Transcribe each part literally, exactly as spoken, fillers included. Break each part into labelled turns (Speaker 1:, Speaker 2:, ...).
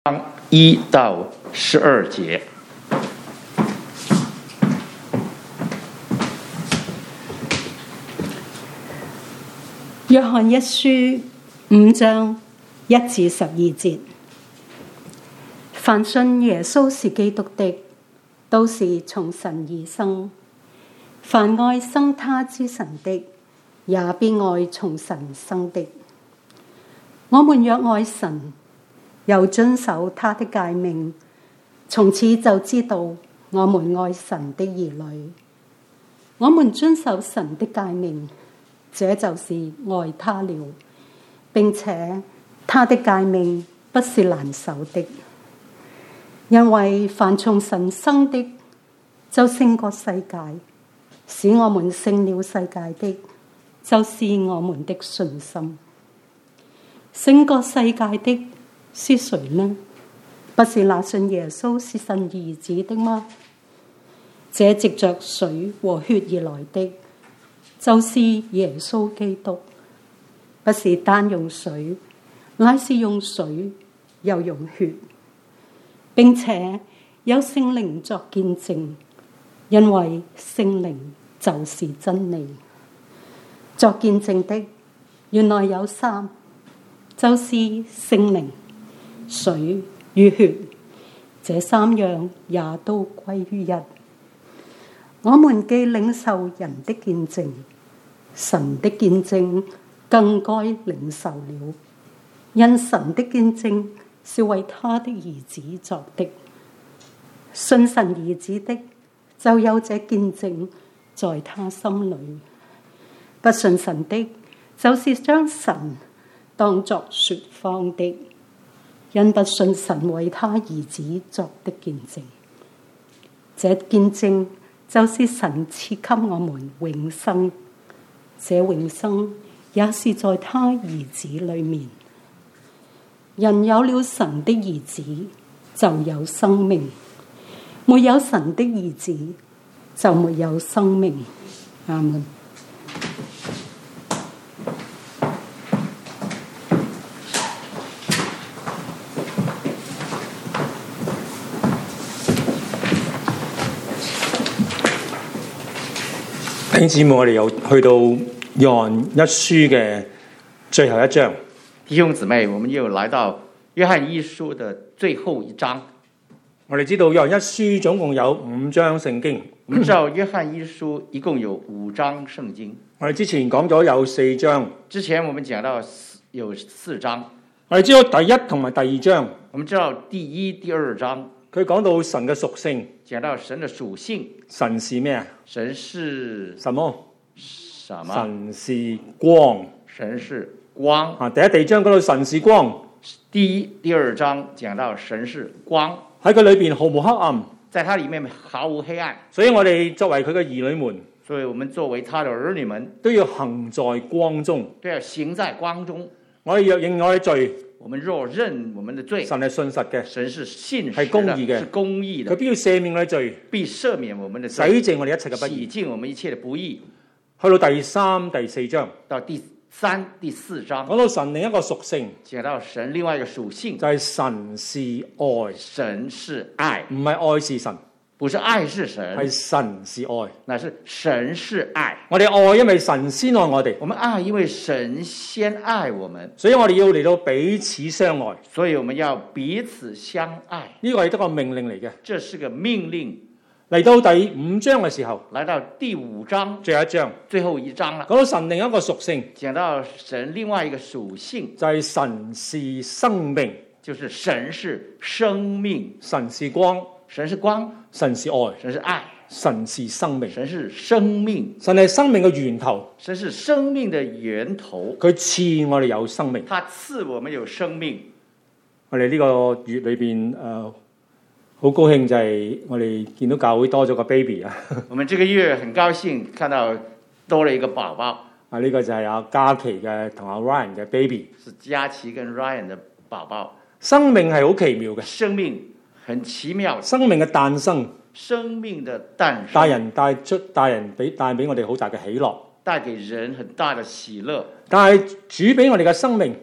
Speaker 1: 章一到十二节。
Speaker 2: 約翰一書五章一至十二節，凡信耶穌是基督的，都是從神而生；凡愛生他之神的，也必愛從神生的。我們若愛神，又遵守他的誡命，從此就知道我們愛神的兒女。我們遵守神的誡命，這就是愛他了，並且他的誡命不是難守的，因為凡從神生的，就勝過世界；使我們勝了世界的，就是我們的信心。勝過世界的是誰呢？不是那信耶穌是神兒子的嗎？這藉着水和血而來的，就是耶穌基督。不是單用水，乃是用水又用血，並且有聖靈作見證，因為聖靈就是真理。作見證的原來有三，就是聖靈、水與血，這三樣也都歸於一。我們既領受人的見證，神的見證更該領受了，因神的見證是為他的兒子作的。信神兒子的，就有這見證在他心裏；不信神的，就是將神當作說謊的，因不信神為他兒子作的見證。這見證就是神賜給我們永生，這永生也是在他兒子裏面。人有了神的兒子，就有生命；沒有神的兒子，就沒有生命。阿們。
Speaker 3: 弟兄姊妹，我哋又去到約翰一書嘅最後一章。
Speaker 1: 弟兄姊妹，我們又來到約翰一書的最後一章。
Speaker 3: 我哋知道約翰一書總共有五章聖經。
Speaker 1: 我們知道約翰一書一共有五章聖經。
Speaker 3: 我哋之前講咗有四章。
Speaker 1: 之前我們講到有四章。
Speaker 3: 我哋知道第一同埋第二章。
Speaker 1: 我們知道第一、第二章。
Speaker 3: 佢講到神嘅屬性，
Speaker 1: 講到神嘅屬性。
Speaker 3: 神是咩啊？
Speaker 1: 神是
Speaker 3: 什麼？
Speaker 1: 什麼？
Speaker 3: 神是光。
Speaker 1: 神是光。
Speaker 3: 啊，第一、第二章講到神是光。
Speaker 1: 第一、第二章講到神是光，
Speaker 3: 喺佢裏邊毫無黑暗，
Speaker 1: 在它裏面毫無黑暗。
Speaker 3: 所以我哋作為佢嘅兒女們，
Speaker 1: 所以我們作為他的兒女們，
Speaker 3: 都要行在光中，
Speaker 1: 都要行在光中。
Speaker 3: 我哋若認我哋罪，
Speaker 1: 我們若認我們的罪，
Speaker 3: 神係信實嘅，
Speaker 1: 神是信實的，
Speaker 3: 係公義嘅，
Speaker 1: 是公義的，
Speaker 3: 佢必要赦免我哋罪，
Speaker 1: 必赦免我們的罪，
Speaker 3: 洗淨我哋一切嘅不義，
Speaker 1: 洗淨我們一切的不義。
Speaker 3: 去到第三、第四章，
Speaker 1: 到第三、第四章，
Speaker 3: 講到神另一個屬性，
Speaker 1: 講到神另外一個屬性，
Speaker 3: 就係神是愛，
Speaker 1: 神是愛，
Speaker 3: 唔係愛是神，
Speaker 1: 不是愛是神，
Speaker 3: 係神是愛，
Speaker 1: 乃是神是愛。
Speaker 3: 我哋愛，因為神先愛我哋，
Speaker 1: 我們愛，因為神先愛我們，
Speaker 3: 所以我哋要嚟到彼此相愛，
Speaker 1: 所以我們要彼此相愛。
Speaker 3: 呢個係一個命令嚟嘅，
Speaker 1: 這是個命令。
Speaker 3: 嚟到第五章嘅時候，
Speaker 1: 來到第五章
Speaker 3: 最後一章，
Speaker 1: 最後一章啦。
Speaker 3: 講到神另一個屬性，
Speaker 1: 講到神另外一個屬性，
Speaker 3: 就係神是生命，
Speaker 1: 就是神是生命，
Speaker 3: 神是光，
Speaker 1: 神是光，
Speaker 3: 神是愛，
Speaker 1: 神是愛，
Speaker 3: 神是生命，
Speaker 1: 神是生命，
Speaker 3: 神係生命嘅源頭，
Speaker 1: 神是生命的源頭。
Speaker 3: 佢賜我哋有生命，
Speaker 1: 他賜我們有生命。
Speaker 3: 我哋呢個月裏邊誒。呃好高興就係我哋見到教會多咗個 baby 啊！
Speaker 1: 我們這個月很高興看到多了一個寶寶。
Speaker 3: 啊，呢個就係阿嘉琪嘅同阿 Ryan 嘅 baby。
Speaker 1: 是嘉琪跟 Ryan 的寶寶。
Speaker 3: 生命係好奇妙嘅。
Speaker 1: 生命很奇妙。
Speaker 3: 生命嘅誕生。
Speaker 1: 生命的誕生。
Speaker 3: 帶人帶出帶人俾帶俾我哋好大嘅喜樂。
Speaker 1: 帶給人很大的喜樂。
Speaker 3: 但係主俾我哋嘅生命。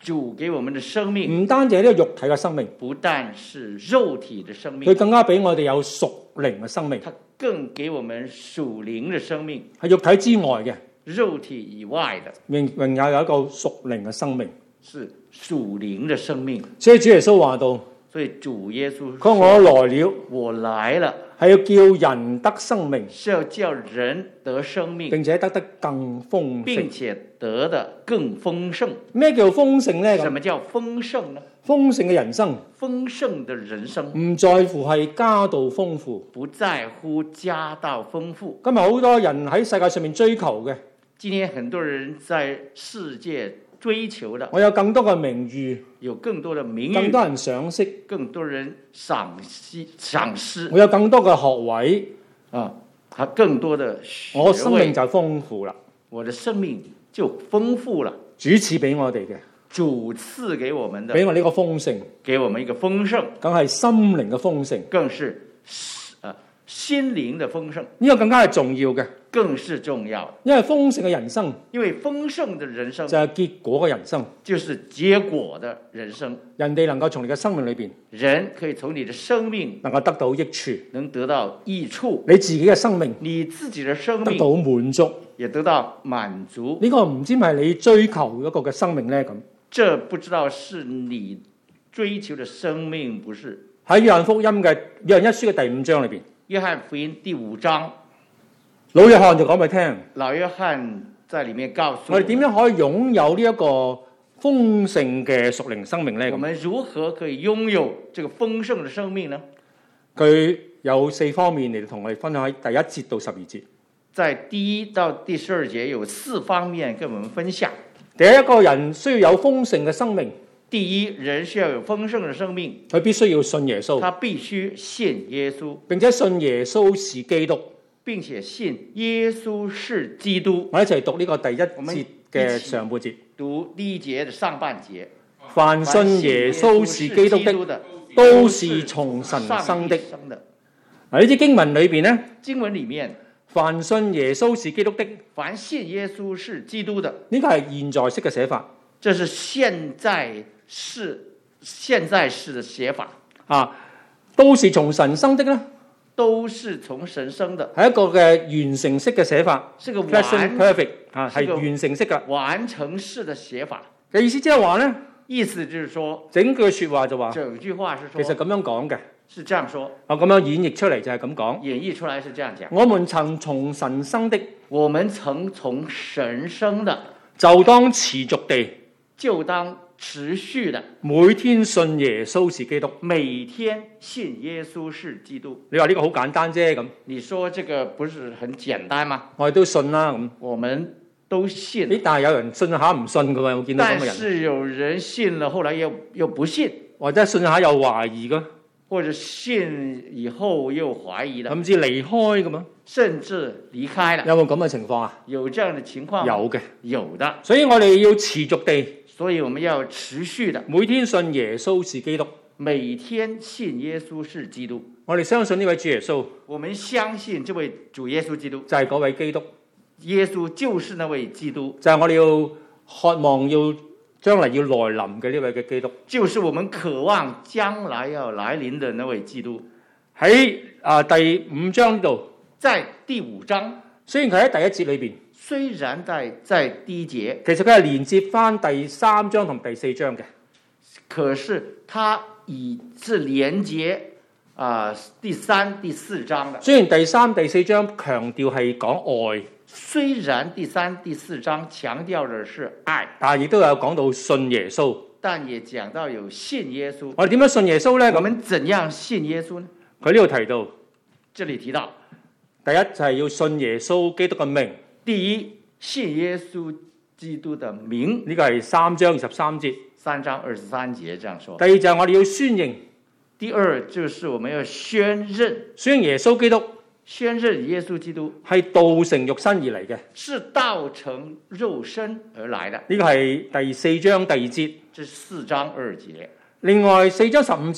Speaker 1: 主給我們的生命，
Speaker 3: 唔單止係呢個肉體嘅生命，
Speaker 1: 不但是肉體的生命，
Speaker 3: 佢更加俾我哋有屬靈嘅生命，
Speaker 1: 他更給我們屬靈的生命，
Speaker 3: 係肉體之外嘅，
Speaker 1: 肉體以外的，
Speaker 3: 仍仍有有一個屬靈嘅生命，
Speaker 1: 是屬靈的生命。
Speaker 3: 所以主耶穌話到，
Speaker 1: 所以主耶穌
Speaker 3: 佢話我來了，
Speaker 1: 我來了，
Speaker 3: 係要叫人得生命，
Speaker 1: 是要叫人得生命，
Speaker 3: 並且得得更豐盛，
Speaker 1: 並且得得更豐盛。
Speaker 3: 咩叫豐盛呢？
Speaker 1: 什麼叫豐盛呢？
Speaker 3: 豐盛嘅人生，
Speaker 1: 豐盛的人生
Speaker 3: 唔在乎係家道豐富，
Speaker 1: 不在乎家道豐富。
Speaker 3: 今日好多人喺世界上面追求嘅，
Speaker 1: 今天很多人在世界追求的，
Speaker 3: 我有更多嘅名譽，
Speaker 1: 有更多的名譽，
Speaker 3: 更多人賞識，
Speaker 1: 更多人賞識賞識，
Speaker 3: 我有更多嘅學位
Speaker 1: 啊，還更多的學位，
Speaker 3: 我生命就豐富啦。
Speaker 1: 我的生命就豐富了。
Speaker 3: 主賜俾我哋嘅，
Speaker 1: 主賜給我們的，
Speaker 3: 俾我呢個豐盛，
Speaker 1: 給我們一個豐盛，
Speaker 3: 梗係心靈嘅豐盛，
Speaker 1: 更是呃心靈的豐盛，
Speaker 3: 呢個更加係重要嘅，
Speaker 1: 更是重要。
Speaker 3: 因為豐盛嘅人生
Speaker 1: 因為豐盛的人生
Speaker 3: 就係結果嘅人生，
Speaker 1: 就是結果的人生。
Speaker 3: 人哋能夠從你嘅生命裏邊，
Speaker 1: 人可以從你的生命
Speaker 3: 能夠得到益處，
Speaker 1: 能得到益處，
Speaker 3: 你自己嘅生命
Speaker 1: 你自己的生命
Speaker 3: 得到滿足，
Speaker 1: 也得到滿足。
Speaker 3: 呢個唔知係咪你追求一個嘅生命呢？咁
Speaker 1: 這不知道是你追求的生命，不是？
Speaker 3: 喺約翰福音嘅約翰一書嘅第五章裏邊，
Speaker 1: 約翰福音第五章，
Speaker 3: 老約翰就講俾你聽，
Speaker 1: 老約翰在裏面告訴
Speaker 3: 我哋點樣可以擁有呢一個豐盛嘅屬靈生命呢？
Speaker 1: 我們如何可以擁有這個豐盛的生命呢？
Speaker 3: 佢有四方面嚟同我哋分享，喺第一節到十二節。
Speaker 1: 在第一到第十二節有四方面跟我們分享。
Speaker 3: 第一個人需要有豐盛嘅生命，
Speaker 1: 第一，人需要有豐盛的生命，
Speaker 3: 佢必須要信耶穌，
Speaker 1: 他必須信耶穌，
Speaker 3: 並且信耶穌是基督，
Speaker 1: 並且信耶穌是基督。
Speaker 3: 我一齊讀呢個第一節嘅上半節，
Speaker 1: 讀第一節的上半節。
Speaker 3: 凡信耶穌是基督的，都是從神生的。嗱，呢啲經文裏邊呢，
Speaker 1: 經文裡面，
Speaker 3: 凡信耶穌是基督的，
Speaker 1: 凡信耶穌是基督的，
Speaker 3: 呢個係現在式嘅寫法。
Speaker 1: 這是現在式現在式的寫法
Speaker 3: 啊，都是從神生的呢，
Speaker 1: 都是從神生的，
Speaker 3: 係一個嘅完成式嘅寫法，
Speaker 1: 是個完
Speaker 3: perfect 啊，係完成式嘅
Speaker 1: 完成式的寫法
Speaker 3: 嘅意思，即係話呢，
Speaker 1: 意思就是說，
Speaker 3: 整句說話就話，
Speaker 1: 整句話是說，
Speaker 3: 其實咁樣講嘅，
Speaker 1: 是這樣說，
Speaker 3: 我咁樣演繹出嚟就係咁講，
Speaker 1: 演繹出來是這樣講，
Speaker 3: 我們曾從神生的，
Speaker 1: 我們曾從神生的，
Speaker 3: 就當持續地，
Speaker 1: 就當持續的，
Speaker 3: 每天信耶穌是基督，
Speaker 1: 每天信耶穌是基督。
Speaker 3: 你話呢個好簡單啫咁，
Speaker 1: 你說這個不是很簡單嗎？
Speaker 3: 我哋都信啦咁，
Speaker 1: 我們都信。
Speaker 3: 咦，但係有人信下唔信㗎喎，有冇見到咁嘅人？
Speaker 1: 但是有人信了，後來又又不信，
Speaker 3: 或者信下又懷疑㗎，
Speaker 1: 或者信以後又懷疑了，
Speaker 3: 甚至離開㗎嘛？
Speaker 1: 甚至離開了。
Speaker 3: 有冇咁嘅情況啊？
Speaker 1: 有這樣的情況嗎？
Speaker 3: 有嘅，
Speaker 1: 有的。
Speaker 3: 所以我哋要持續地，
Speaker 1: 所以我們要持續的，
Speaker 3: 每天信耶穌是基督，
Speaker 1: 每天信耶穌是基督。
Speaker 3: 我哋相信呢位主耶穌，
Speaker 1: 我們相信這位主耶穌基督，
Speaker 3: 就係嗰位基督，
Speaker 1: 耶穌就是那位基督，
Speaker 3: 就係我哋要渴望要將來要來臨嘅呢位嘅基督，
Speaker 1: 就是我們渴望將來要來臨的那位基督。
Speaker 3: 喺啊第五章度，
Speaker 1: 在第五章，
Speaker 3: 雖然佢喺第一節裏邊，
Speaker 1: 雖然在在第一節，
Speaker 3: 其實佢係連接翻第三章同第四章嘅，
Speaker 1: 可是它已是連接啊、呃、第三、第四章的。
Speaker 3: 雖然第三、第四章強調係講愛，
Speaker 1: 雖然第三、第四章強調的是愛，
Speaker 3: 但係亦都有講到信耶穌，
Speaker 1: 但也講到有信耶穌。
Speaker 3: 我哋點樣信耶穌呢？
Speaker 1: 我們怎樣信耶穌呢？
Speaker 3: 佢呢度提到，
Speaker 1: 這裡提到，
Speaker 3: 第一就係要信耶穌基督嘅名。
Speaker 1: 第一，信耶穌基督的名，
Speaker 3: 呢個係三章二十三節。
Speaker 1: 三章二十三節這樣說。
Speaker 3: 第二就係我哋要宣認。
Speaker 1: 第二就是我們要宣認，
Speaker 3: 宣認耶穌基督，
Speaker 1: 宣認耶穌基督
Speaker 3: 係道成肉身而嚟嘅。
Speaker 1: 是道成肉身而來的。
Speaker 3: 呢個係第四章第二節。
Speaker 1: 這是四章二節。
Speaker 3: 另外四章十五節。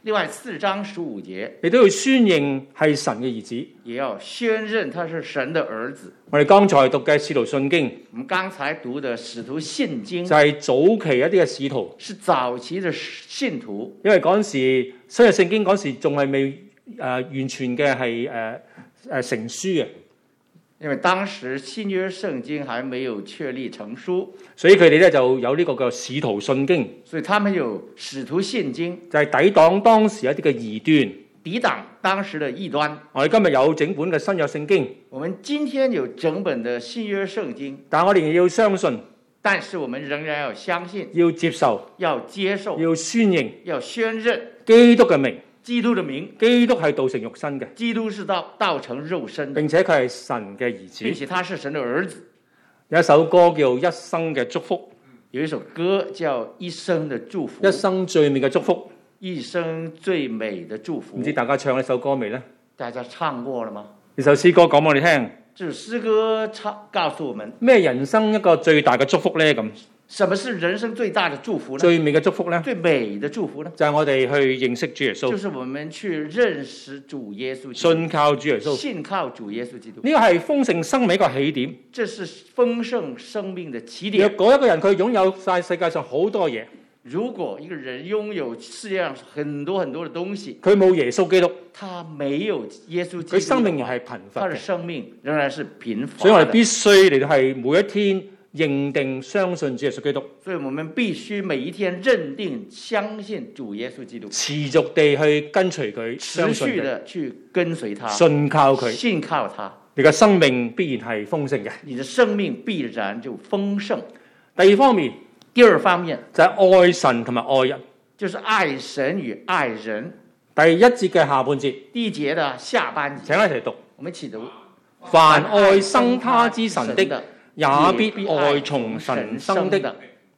Speaker 1: 另外四章十五節，
Speaker 3: 你都要宣認係神嘅兒子。
Speaker 1: 也要宣認他是神的兒子。
Speaker 3: 我哋剛才讀嘅《使徒信經》，
Speaker 1: 我們剛才讀的《使徒信經》
Speaker 3: 就係早期一啲嘅使徒，
Speaker 1: 是早期的信徒。
Speaker 3: 因為嗰陣時新約聖經嗰陣時仲係未誒、呃、完全嘅係誒誒成書嘅。
Speaker 1: 因為當時新約聖經還沒有確立成書，
Speaker 3: 所以佢哋咧就有呢個叫使徒信經，
Speaker 1: 所以他們有使徒信經，
Speaker 3: 就係抵擋當時一啲嘅異端，
Speaker 1: 抵擋當時的異端。
Speaker 3: 我哋今日有整本嘅新約聖經，
Speaker 1: 我們今天有整本的新約聖經，
Speaker 3: 但係我哋要相信，
Speaker 1: 但是我們仍然要相信，
Speaker 3: 要接受，
Speaker 1: 要接受，
Speaker 3: 要宣認，
Speaker 1: 要宣認
Speaker 3: 基督嘅名。
Speaker 1: 基督的名，
Speaker 3: 基督係道成肉身嘅，
Speaker 1: 基督是道道成肉身的，
Speaker 3: 並且佢係神嘅兒子，
Speaker 1: 並且他是神的兒子。
Speaker 3: 有一首歌叫《一生嘅祝福》，
Speaker 1: 有一首歌叫《一生的祝福》，
Speaker 3: 一生最美嘅祝福，
Speaker 1: 一生最美的祝福。
Speaker 3: 唔知大家唱呢首歌未呢？
Speaker 1: 大家唱過了嗎？
Speaker 3: 呢首詩歌講俾我哋聽，
Speaker 1: 這詩歌唱告訴我們
Speaker 3: 咩人生一個最大嘅祝福呢？咁
Speaker 1: 什麼是人生最大的祝福呢？
Speaker 3: 最美嘅祝福呢？
Speaker 1: 最美的祝福呢？
Speaker 3: 就係我哋去認識主耶穌，
Speaker 1: 就是我們去認識主耶穌基督，
Speaker 3: 信靠主耶穌，
Speaker 1: 信靠主耶穌基督。
Speaker 3: 呢個係豐盛生命一個起點。
Speaker 1: 這是豐盛生命的起點。
Speaker 3: 若果一個人佢擁有晒世界上好多嘢，
Speaker 1: 如果一個人擁有世界上很多很多的東西，
Speaker 3: 佢冇耶穌基督，
Speaker 1: 他沒有耶穌基督，
Speaker 3: 佢生命仍係貧乏嘅，
Speaker 1: 他的生命仍然是貧乏的。
Speaker 3: 所以我哋必須嚟到係每一天認定相信主耶穌基督，
Speaker 1: 所以我們必須每一天認定相信主耶穌基督，
Speaker 3: 持續地去跟隨佢，
Speaker 1: 持
Speaker 3: 相信佢，
Speaker 1: 續的去跟隨他，
Speaker 3: 信靠佢，
Speaker 1: 信靠他，
Speaker 3: 你嘅生命必然係豐盛嘅。
Speaker 1: 你的生命必然就豐盛。
Speaker 3: 第二方面，
Speaker 1: 第二方面
Speaker 3: 就係愛神同埋愛人，
Speaker 1: 就是愛神與愛人。
Speaker 3: 第一節嘅下半節，
Speaker 1: 第一節的下半節，
Speaker 3: 請一齊讀。
Speaker 1: 我們一起讀：
Speaker 3: 凡愛生他之神的，也必
Speaker 1: 必
Speaker 3: 愛從神生的。
Speaker 1: 的。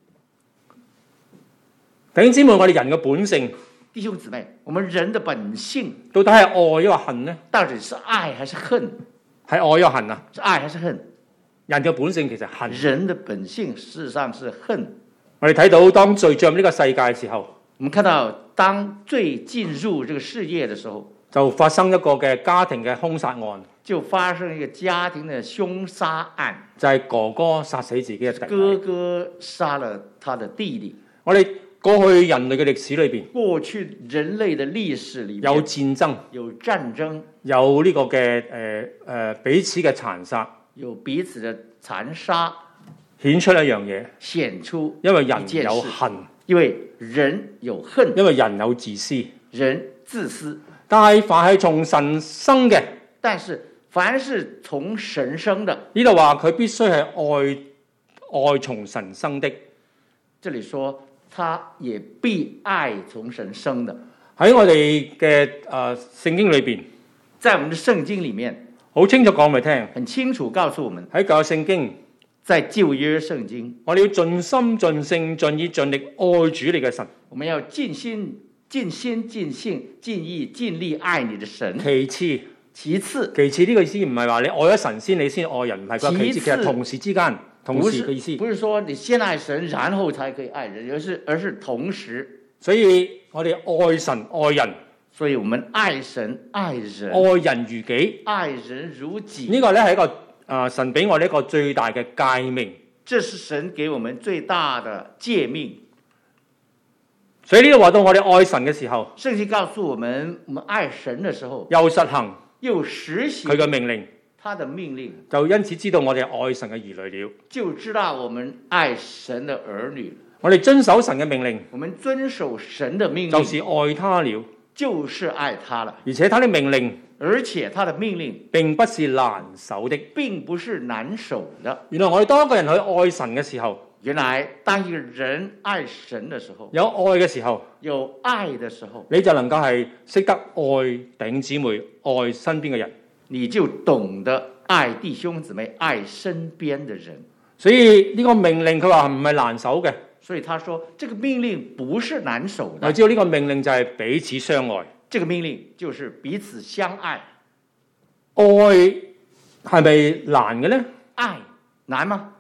Speaker 3: 弟兄姊妹，我哋人嘅本性，
Speaker 1: 弟兄姊妹，我們人的本性
Speaker 3: 到底係愛抑或恨呢？
Speaker 1: 到底是愛還是恨？
Speaker 3: 係愛抑或恨啊？
Speaker 1: 是愛還是恨？
Speaker 3: 人嘅本性其實恨。
Speaker 1: 人的本性事實上是恨。
Speaker 3: 我哋睇到當罪進入呢個世界嘅時候，
Speaker 1: 我們看到當罪進入這個世界的時候，
Speaker 3: 就發生一個嘅家庭嘅兇殺案，
Speaker 1: 就發生一個家庭的兇殺案，
Speaker 3: 就係哥哥殺死自己嘅弟弟。
Speaker 1: 哥哥殺了他的弟弟。
Speaker 3: 我哋過去人類嘅歷史裏邊，
Speaker 1: 過去人類的歷史裏面
Speaker 3: 有戰爭，
Speaker 1: 有戰爭，
Speaker 3: 有呢個嘅誒誒彼此嘅殘殺，
Speaker 1: 有彼此的殘殺，
Speaker 3: 顯出一樣嘢，
Speaker 1: 顯出
Speaker 3: 因為人有恨，
Speaker 1: 因為人有恨，
Speaker 3: 因為人有自私，
Speaker 1: 人自私。
Speaker 3: 但係凡係從神生嘅，
Speaker 1: 但是凡是從神生的，
Speaker 3: 呢度話佢必須係愛愛從神生的。
Speaker 1: 這裡說他也必愛從神生的。
Speaker 3: 喺我哋嘅誒聖經裏邊，
Speaker 1: 在我們的聖經裡面，
Speaker 3: 好清楚講俾你聽，
Speaker 1: 很清楚告訴我們，
Speaker 3: 喺舊約聖經，
Speaker 1: 在舊約聖經，
Speaker 3: 我哋要盡心盡性盡意盡力愛主你嘅神。
Speaker 1: 我們要盡心盡心盡性盡意盡力愛你的神。
Speaker 3: 其次，
Speaker 1: 其次，
Speaker 3: 其次呢個意思唔係話你愛咗神先，你先愛人，唔係個其次，其實同時之間，同時嘅意思。
Speaker 1: 不是說你先愛神，然後才可以愛人，而是而是同時。
Speaker 3: 所以我哋愛神愛人，
Speaker 1: 所以我們愛神愛人，
Speaker 3: 愛人如己，
Speaker 1: 愛人如己。
Speaker 3: 呢個咧係一個啊、呃、神俾我哋一個最大嘅誡命。
Speaker 1: 這是神給我們最大的誡命。
Speaker 3: 所以呢度話到我哋愛神嘅時候，
Speaker 1: 聖經告訴我們，我們愛神的時候，
Speaker 3: 又實行
Speaker 1: 又實行
Speaker 3: 佢嘅命令，
Speaker 1: 他的命令，
Speaker 3: 就因此知道我哋愛神嘅兒女了，
Speaker 1: 就知道我們愛神的兒女。
Speaker 3: 我哋遵守神嘅命令，
Speaker 1: 我們遵守神的命令，
Speaker 3: 就是愛他了，
Speaker 1: 就是愛他了。
Speaker 3: 而且他的命令，
Speaker 1: 而且他的命令
Speaker 3: 並不是難守的，
Speaker 1: 並不是難守的。
Speaker 3: 原來我哋當一個人去愛神嘅時候，
Speaker 1: 原來當一個人愛神的時候，
Speaker 3: 有愛嘅時候，
Speaker 1: 有愛的時候，
Speaker 3: 你就能夠係識得愛弟兄姊妹，愛身邊嘅人，
Speaker 1: 你就懂得愛弟兄姊妹，愛身邊的人。
Speaker 3: 所以呢個命令佢話唔係難守嘅，
Speaker 1: 所以他說這個命令不是難守的。
Speaker 3: 我知道呢個命令就係彼此相愛，
Speaker 1: 這個命令就是彼此相愛。
Speaker 3: 愛係咪難嘅呢？
Speaker 1: 愛難嗎？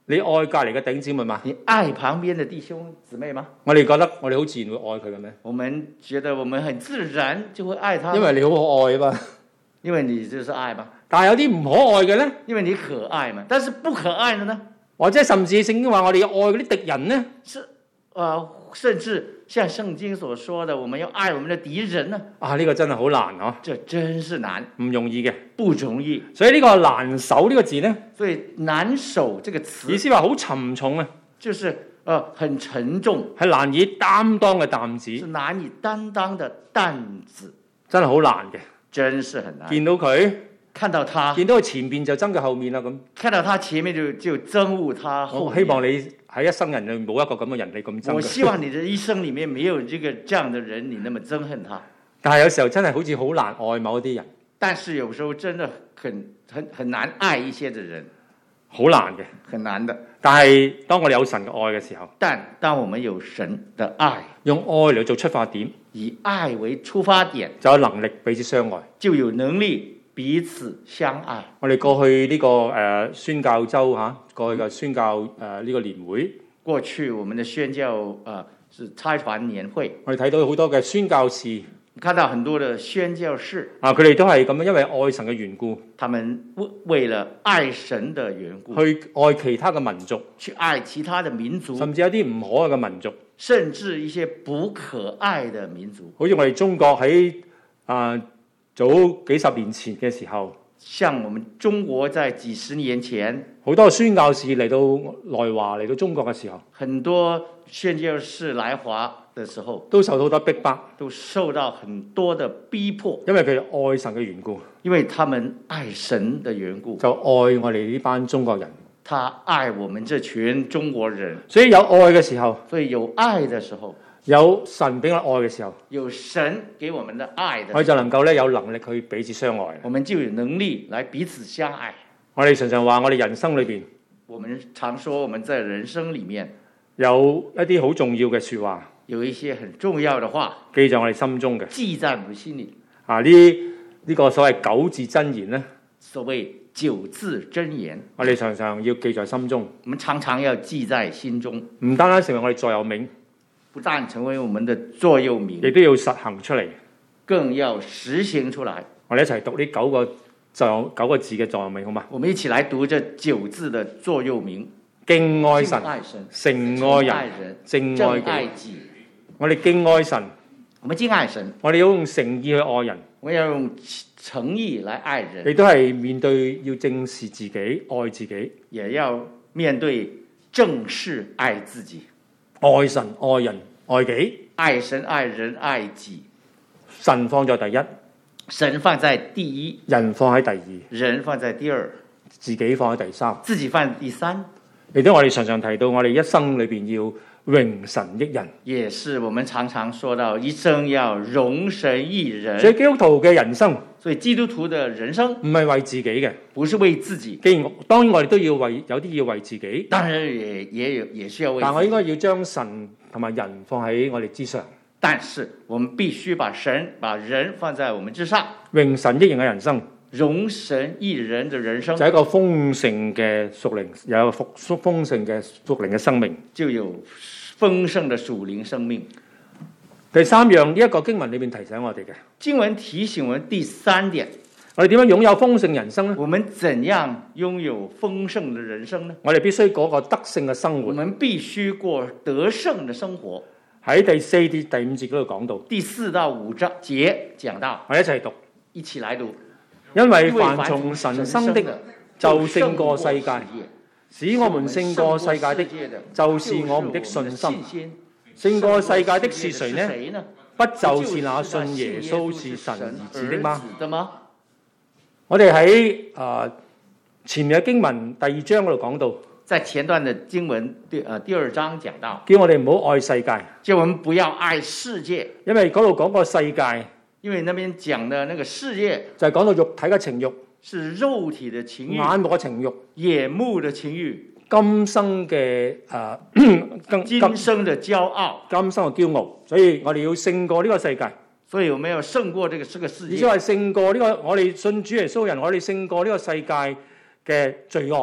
Speaker 3: 你愛隔離嘅弟兄姊妹嘛？
Speaker 1: 你愛旁邊的弟兄姊妹嗎？
Speaker 3: 我哋覺得我哋好自然會愛佢嘅咩？
Speaker 1: 我們覺得我們很自然就會愛他，
Speaker 3: 因為你好可愛啊嘛。
Speaker 1: 因為你就是愛嘛。
Speaker 3: 但係有啲唔可愛嘅咧，
Speaker 1: 因為你可愛嘛。但是不可愛的呢？
Speaker 3: 或者甚至聖經話我哋要愛嗰啲敵人呢？
Speaker 1: 是，呃，甚至像聖經所說的，我們要愛我們的敵人呢？
Speaker 3: 啊，呢、這個真係好難嗬、啊！
Speaker 1: 這真是難，
Speaker 3: 唔容易嘅，
Speaker 1: 不容易。
Speaker 3: 所以呢個難守呢個字呢？
Speaker 1: 所以難守這個詞，
Speaker 3: 意思話好沉重啊，
Speaker 1: 就是呃很沉重，
Speaker 3: 係難以擔當嘅擔子，
Speaker 1: 是難以擔當的擔子，
Speaker 3: 真係好難嘅，
Speaker 1: 真是很難。
Speaker 3: 見到佢。
Speaker 1: 看到他，
Speaker 3: 見到佢前邊就憎佢後面啦咁。
Speaker 1: 看到他前面就就憎惡他後面。
Speaker 3: 我希望你喺一生人裏冇一個咁嘅人，你咁憎佢。
Speaker 1: 我希望你的一生裡面沒有這個這樣的人，你那麼憎恨他。
Speaker 3: 但係有時候真係好似好難愛某一啲人。
Speaker 1: 但是有時候真的很很很難愛一些的人，
Speaker 3: 好難嘅，
Speaker 1: 很難的。
Speaker 3: 但係當我哋有神嘅愛嘅時候，
Speaker 1: 但當我們有神的愛，
Speaker 3: 用愛嚟做出發點，
Speaker 1: 以愛為出發點，
Speaker 3: 就有能力彼此相愛，
Speaker 1: 就有能力彼此相愛。
Speaker 3: 我哋過去呢、這個誒、呃、宣教周嚇，過去嘅宣教誒呢、呃這個年會，
Speaker 1: 過去我們的宣教誒、呃、是差傳年會，
Speaker 3: 我哋睇到好多嘅宣教士，
Speaker 1: 看到很多的宣教士
Speaker 3: 啊，佢哋都係咁樣，因為愛神嘅緣故，
Speaker 1: 他們為為了愛神的緣故，
Speaker 3: 去愛其他嘅民族，
Speaker 1: 去愛其他的民族，
Speaker 3: 甚至有啲唔可愛嘅民族，
Speaker 1: 甚至一些不可愛的民族，
Speaker 3: 好似我哋中國喺啊。呃早幾十年前嘅時候，
Speaker 1: 像我們中國在幾十年前，
Speaker 3: 好多宣教士嚟到來華嚟到中國嘅時候，
Speaker 1: 很多宣教士來華的時候，
Speaker 3: 都受到好多逼迫，
Speaker 1: 都受到很多的逼迫，
Speaker 3: 因為佢哋愛神嘅緣故，
Speaker 1: 因為他們愛神的緣故，
Speaker 3: 就愛我哋呢班中國人。
Speaker 1: 他愛我們這群中國人，
Speaker 3: 所以有愛嘅時候，
Speaker 1: 所以有愛的時候。
Speaker 3: 有神俾我愛嘅時候，
Speaker 1: 有神給我們的愛的時候，
Speaker 3: 我哋就能夠咧有能力去彼此相愛。
Speaker 1: 我們就有能力來彼此相愛。
Speaker 3: 我哋常常話，我哋人生裏邊，
Speaker 1: 我們常說我們在人生裡面
Speaker 3: 有一啲好重要嘅說話，
Speaker 1: 有一些很重要的話
Speaker 3: 記在我哋心中嘅，
Speaker 1: 記在我們心裡。
Speaker 3: 啊，呢呢、這個所謂九字真言咧，
Speaker 1: 所謂九字真言，
Speaker 3: 我哋常常要記在心中。
Speaker 1: 我們常常要記在心中，
Speaker 3: 唔單單成為我哋座右銘。
Speaker 1: 不但成為我們的座右銘，
Speaker 3: 亦都要實行出嚟，
Speaker 1: 更要實行出來。
Speaker 3: 我哋一齊讀呢九個就九個字嘅座右銘，好嘛？
Speaker 1: 我們一起來讀這九字的座右銘：
Speaker 3: 敬愛神，誠愛人，正愛己。我哋敬愛神，
Speaker 1: 我們敬愛神，
Speaker 3: 我哋要用誠意去愛人，
Speaker 1: 我要用誠意來愛人。
Speaker 3: 亦都係面對要正視自己，愛自己，
Speaker 1: 也要面對正視愛自己。
Speaker 3: 愛神、愛人、愛己，
Speaker 1: 愛神、愛人、愛己。
Speaker 3: 神放在第一，
Speaker 1: 神放在第一；
Speaker 3: 人放喺第二，
Speaker 1: 人放在第二；
Speaker 3: 自己放喺第三，
Speaker 1: 自己放在第三。
Speaker 3: 亦都我哋常常提到，我哋一生裏邊要榮神益人，
Speaker 1: 也是我們常常說到一生要榮神益人。
Speaker 3: 所以基督徒嘅人生，
Speaker 1: 所以基督徒的人生
Speaker 3: 唔係為自己嘅，
Speaker 1: 不是為自己。
Speaker 3: 既然當然我哋都要為有啲要為自己，
Speaker 1: 當然也也有也需要為自己。
Speaker 3: 但我應該要將神同埋人放喺我哋之上。
Speaker 1: 但是我們必須把神把人放在我們之上。
Speaker 3: 榮神益人嘅人生，
Speaker 1: 榮神益人的人生，
Speaker 3: 就係一個豐盛嘅屬靈，有一個豐豐盛嘅屬靈嘅生命，
Speaker 1: 就有豐盛的屬靈生命。
Speaker 3: 第三樣呢一個經文裏面提醒我哋嘅
Speaker 1: 經文提醒我們第三點，
Speaker 3: 我哋點樣擁有豐盛人生呢？
Speaker 1: 我們怎樣擁有豐盛的人生呢？
Speaker 3: 我哋必須過個得勝嘅生活。
Speaker 1: 我們必須過得勝的生活。
Speaker 3: 喺第四節第五節嗰度講到，
Speaker 1: 第四到五章節講到，
Speaker 3: 我哋一齊讀，
Speaker 1: 一起來讀。
Speaker 3: 因為凡從神生的，就勝過世界；使我們勝過世界的，就是我們的信心。勝過世界的是誰呢？不就是那信耶穌是神兒子的嗎？我哋喺啊前面嘅經文第二章嗰度講到，
Speaker 1: 在前段的經文第呃第二章講到，
Speaker 3: 叫我哋唔好愛世界，
Speaker 1: 叫我們不要愛世界，
Speaker 3: 因為嗰度講個世界，
Speaker 1: 因為那邊講的那個世界
Speaker 3: 就係講到肉體嘅情慾，
Speaker 1: 是肉體的情慾，
Speaker 3: 眼目嘅情慾，
Speaker 1: 眼目的情慾。
Speaker 3: 今生嘅誒，
Speaker 1: 今生的驕傲，
Speaker 3: 今生嘅驕傲，所以我哋要勝過呢個世界。
Speaker 1: 所以我們要勝過這個這個世界。
Speaker 3: 意思係勝過呢個我哋信主耶穌人，我哋勝過呢個世界嘅罪惡。